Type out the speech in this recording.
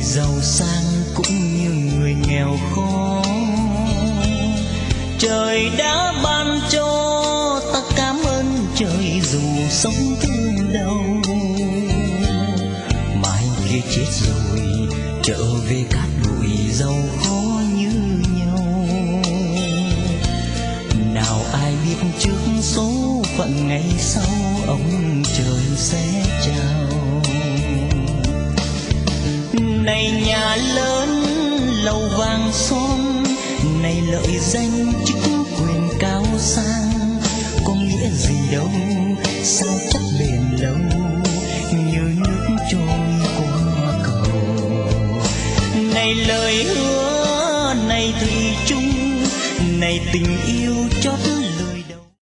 giàu sang cũng như người nghèo khó. Trời đã ban cho ta cảm ơn trời dù sống thương đau. Mai kia chết rồi trở về cát bụi giàu khó như nhau. Nào ai biết trước số phận ngày sau ông trời sẽ trao. Này nhà lớn lầu vàng son, này lợi danh chức quyền cao sang, có nghĩa gì đâu sao chắc bền lâu như nước trôi qua cầu. Này lời hứa, này thủy chung, này tình yêu chót